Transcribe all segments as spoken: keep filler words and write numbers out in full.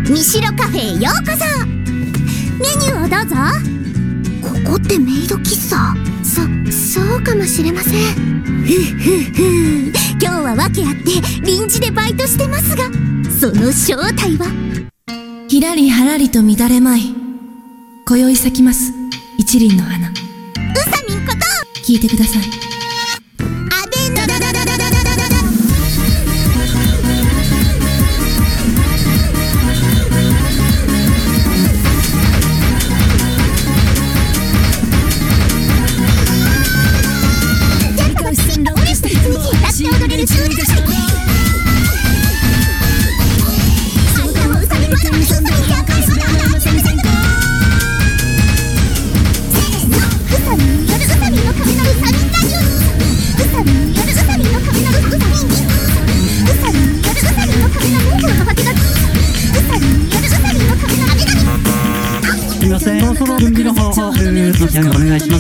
三代カフェへようこそ。メニューをどうぞ。ここってメイド喫茶？そ、そうかもしれません。ふふふ今日は訳あって臨時でバイトしてますが、その正体はひらりはらりと乱れまい、今宵咲きます一輪の花。 うさみんこと聞いてください。 アベノダダダダダダダダすみません、そろそろ準備の方を、えー、そちらにお願いします。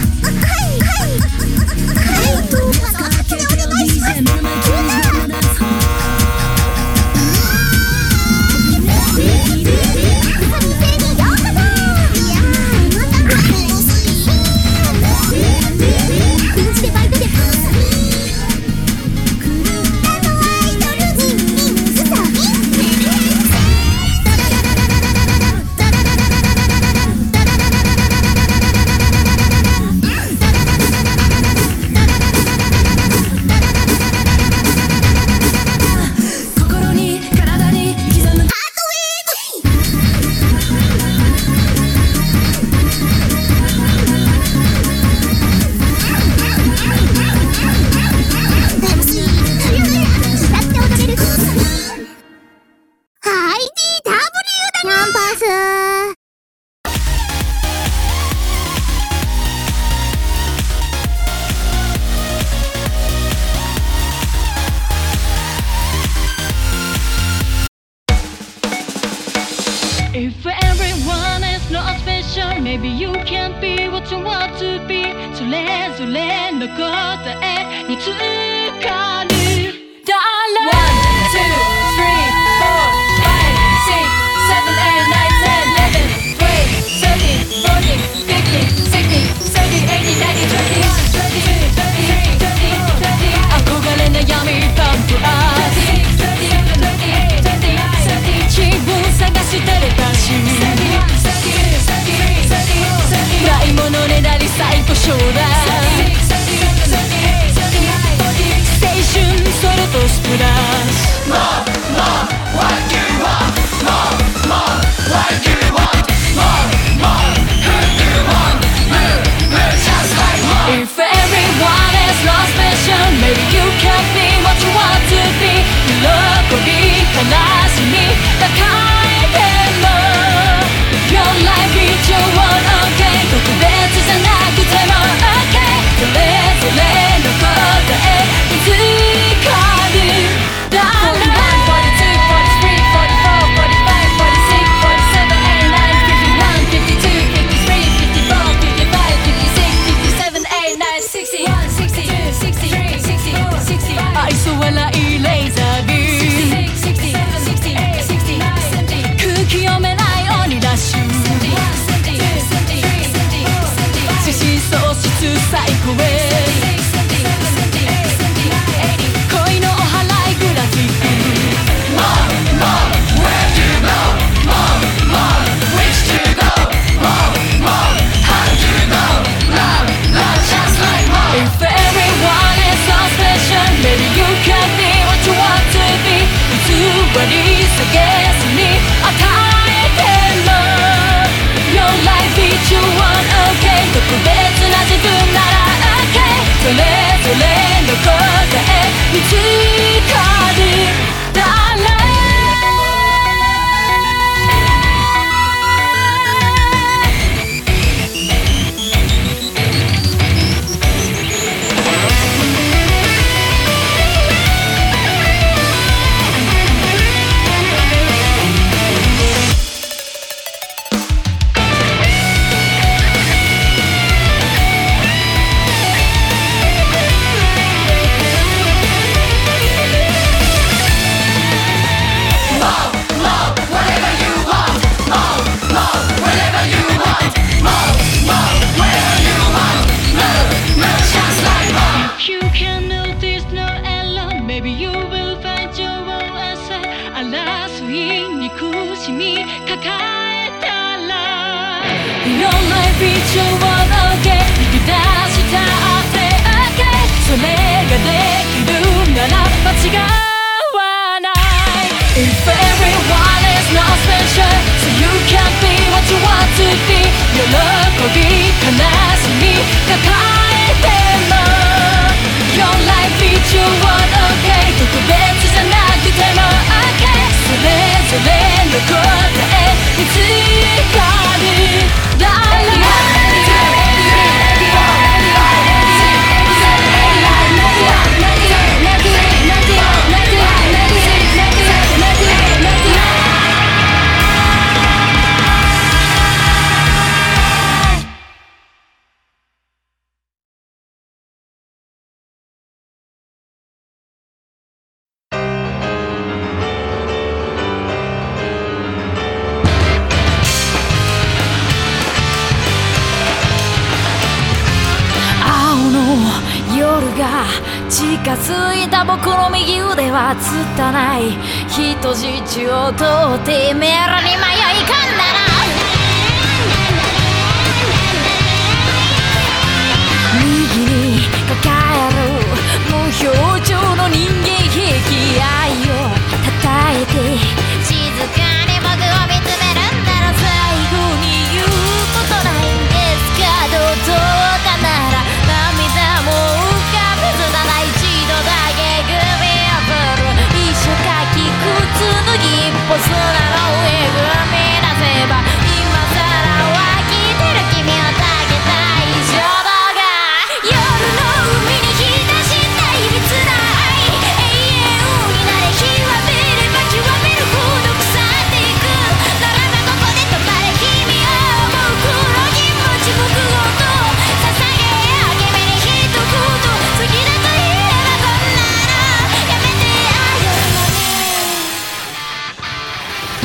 If everyone is not special, maybe you can't be what you want to be. それぞれの答えにつかる。One, two, three, four, five, six, seven, eight, nine, ten, eleven, twelve, thirteen, fourteen, fifteen, sixteen, seventeen, eighteen, nineteen, twenty-one, twenty-two, twenty-three, twenty-four, twenty-eight 憧れ悩みパンプアップ自分探してるかしないものねだり最高賞だ青春ソルトスプラッシュ More, more, what you want More, more, what you want More, more, who you want Move, move just like more If everyone is not special Maybe you can be what you want to be 喜び悲しみ高いでも Your life is your one okay 特別じゃなくても okay それぞれの答え見つかるだろう forty-one, forty-two, forty-three, forty-four, forty-five, forty-six, forty-seven, eighty-nine, fifty-one, fifty-two, fifty-three, fifty-four, fifty-five, fifty-six, fifty-seven, eighty-nine, sixty-one, sixty-two, sixty-three, sixty-four, sixty-five 愛想笑いレーザービーム空気読めない鬼ダッシュ獅子喪失サイコへ恋のお祓いグラフィック More, more, where to go More, more, which to go More, more, how to go Love, love just like more If everyone is so special Maybe you can be what you want to be 偽り下げずに与えても Your life is your one okay 特別な自分なら okay それぞれの答え見つかるだろうMore, more, what 争い憎しみ抱えたら Your life is your one okay 引き出したって okay それができるなら間違わない If everyone is not special So you can be what you want to be 喜び悲しみ抱えても Your life is your one okay 特別じゃなくても okay それぞれの答え見つかる 近づいた僕の右腕は拙い人質をとってメラに迷い込んだら右に抱える無表情の人間兵器愛を叩いて静かに僕を見つめるんだろう最後に言うことないんですかどうどうかなら涙も浮かべずだない一度だけ首を振る一生かき靴脱ぎ一歩空の上踏み出せば今さら湧き出る君を抱きたい衝動が夜の海に浸したいびつな愛永遠になれ極めれば極めるほど腐っていくならばここで止まれ君を思う黒気持ち僕をと捧げよう君に一言好きだと言えばこんなのやめてあげるのに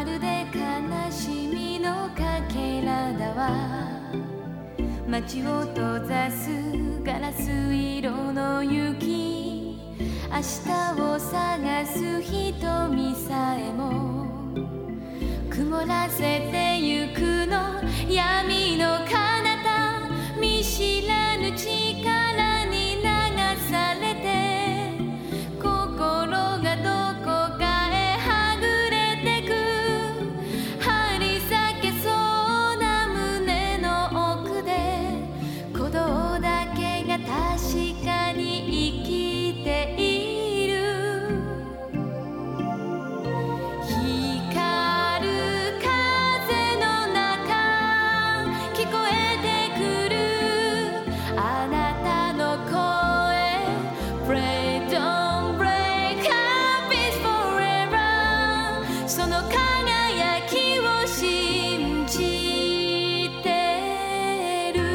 るで悲しみのかけらだわ。街を閉ざすガラス色の雪、明日を探す瞳さえも曇らせてゆくの。闇の彼方、見知らぬ力に流されて、心がどこかへはぐれてく。張り裂けそうな胸の奥で、鼓動だけが確かに生きている。光る風の中、聞こえてくるあなたの声。 Pray don't break up is forever。 その輝きを信じてる。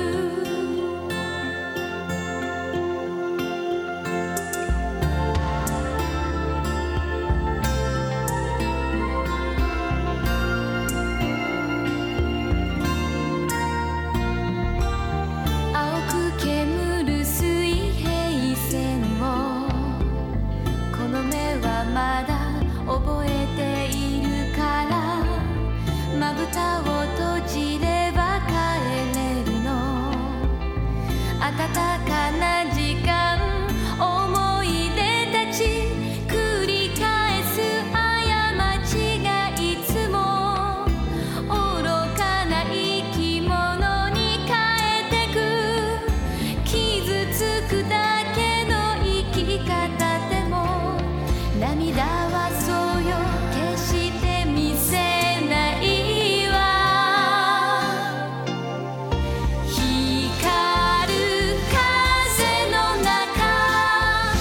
青く煙る水平線を、この目はまだ覚えているから、まぶたを閉じれば帰れるの。暖かな時間、思い出たち、繰り返す過ちがいつも愚かな生き物に変えてく。傷つくだけの生き方でも、涙はそうよ、決して見せないわ。光る風の中、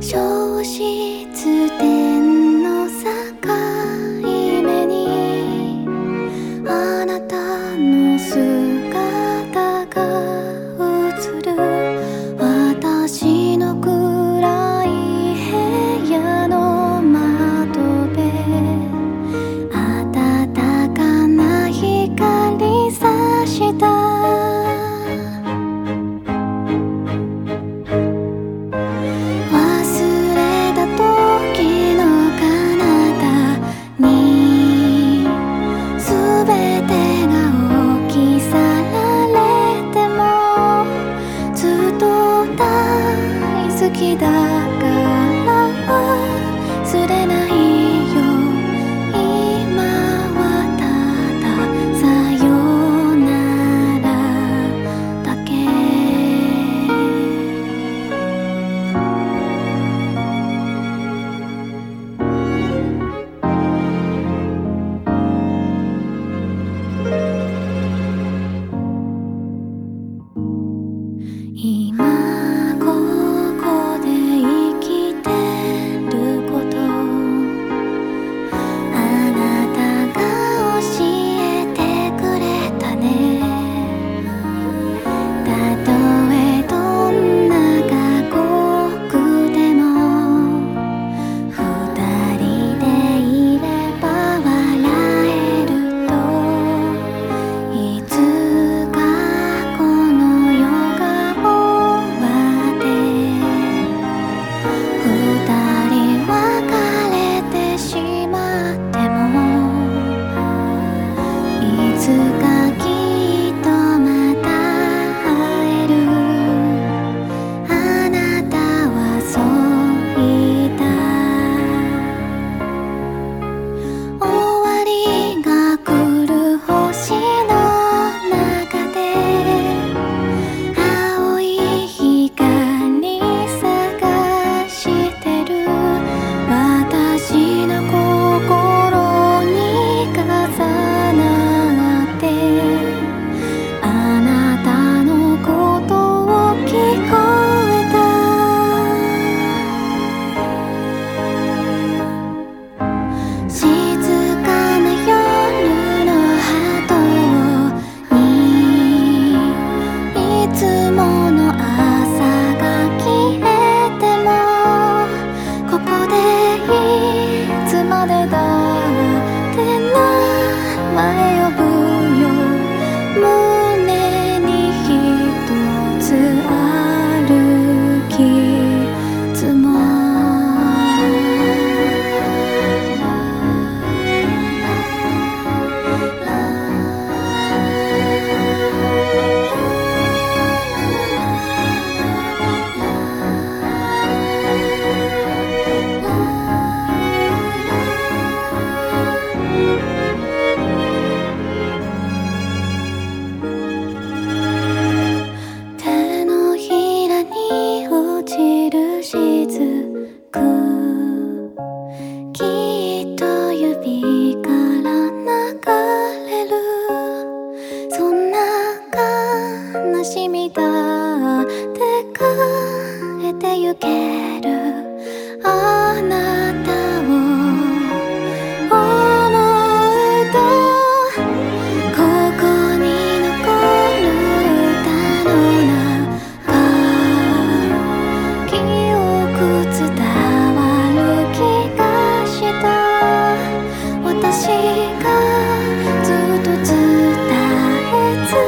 消失点の境目にあなたの姿が映る。私の暗い部屋の窓辺、暖かな光さした好きだから忘れないよ。今はたださよならだけ。今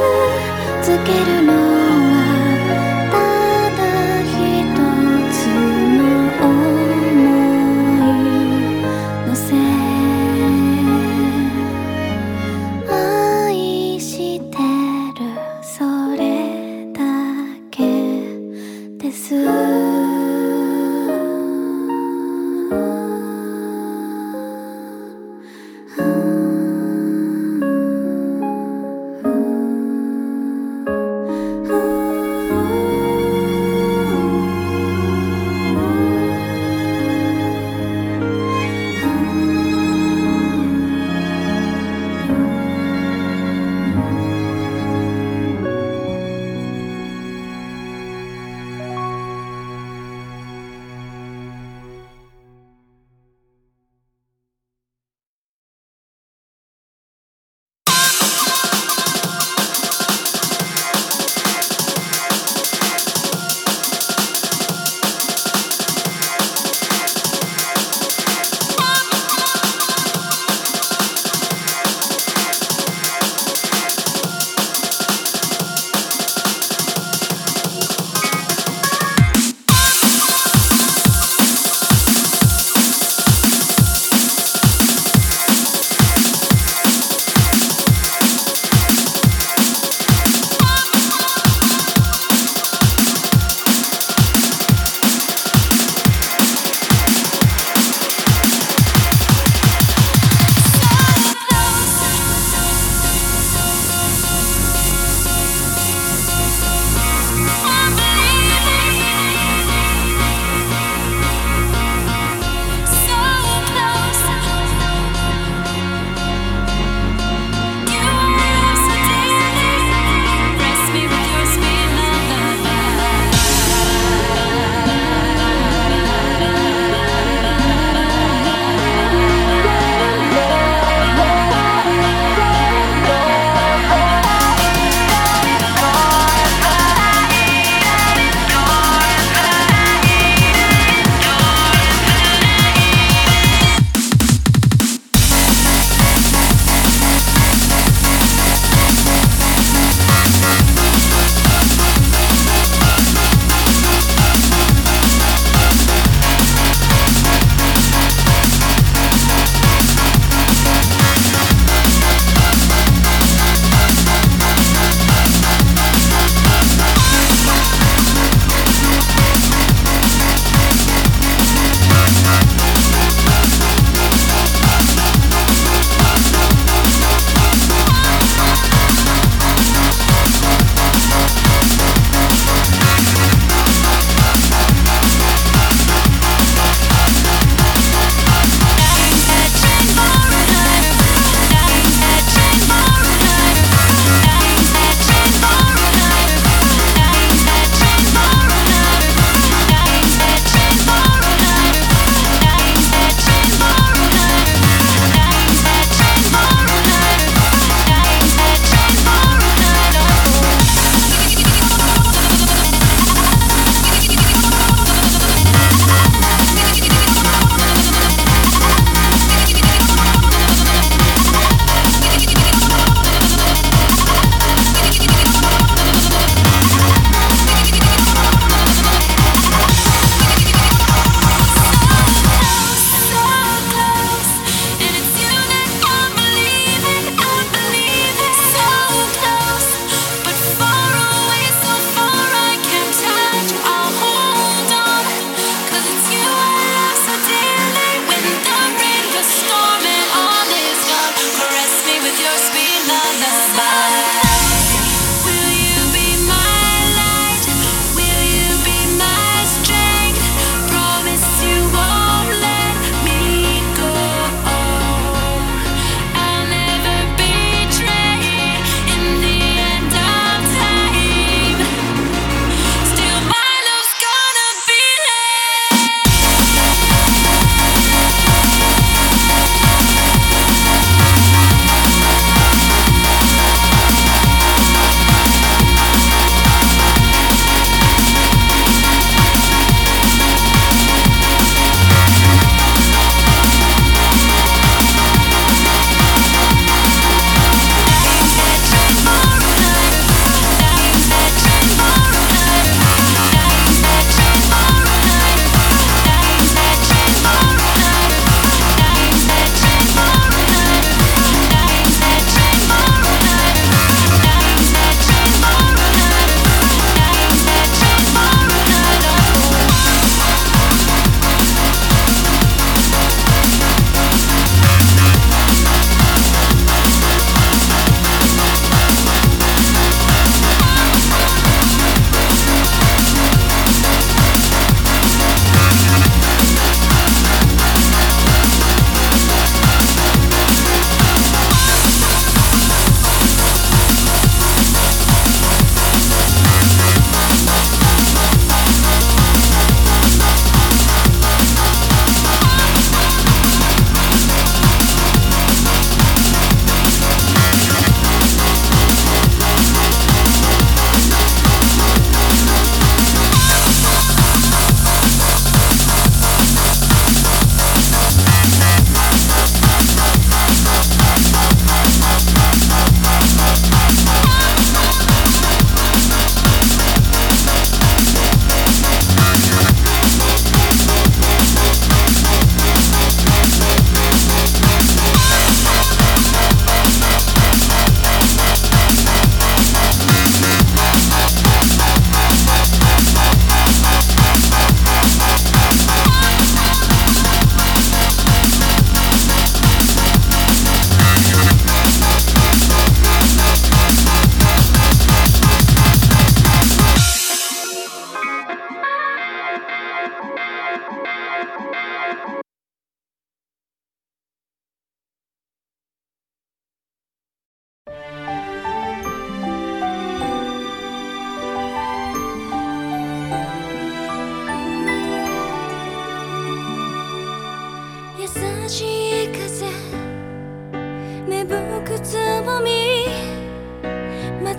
つけるのはただ一つ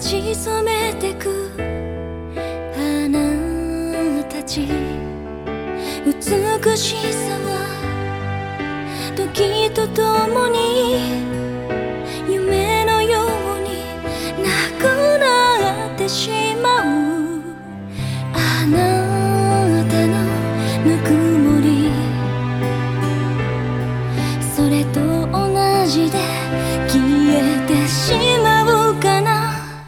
ち染めてく花たち、美しさは時とともに夢のようになくなってしまう。あなたのぬくもり、それと同じで消えてしまうかな。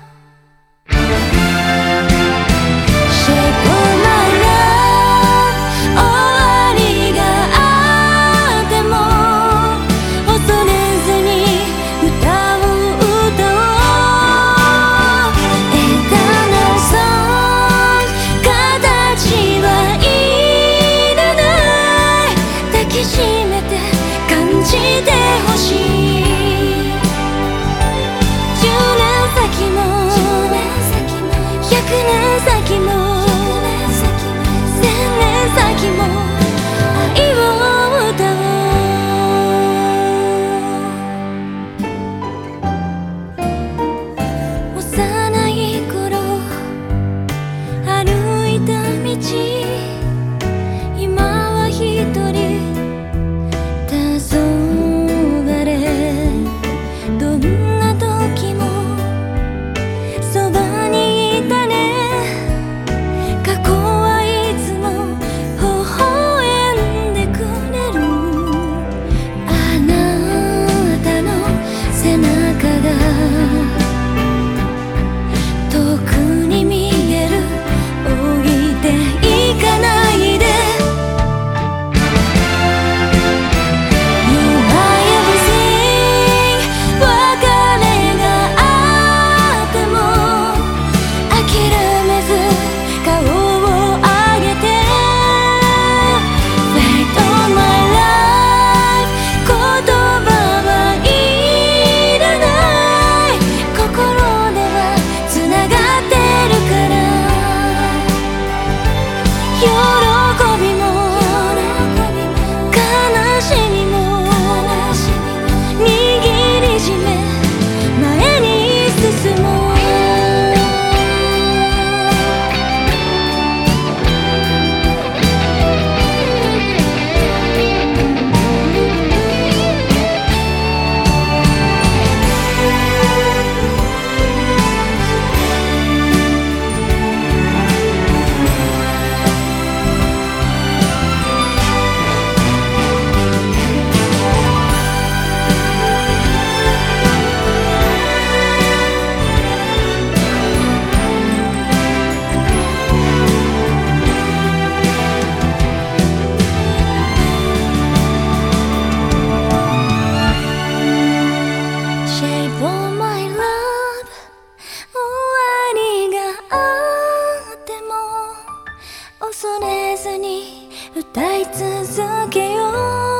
歌い続けよう。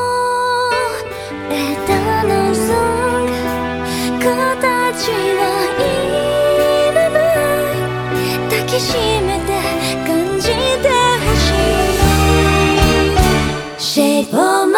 エターナルソング、形はいらない。抱きしめて感じてほしい。 Shape of my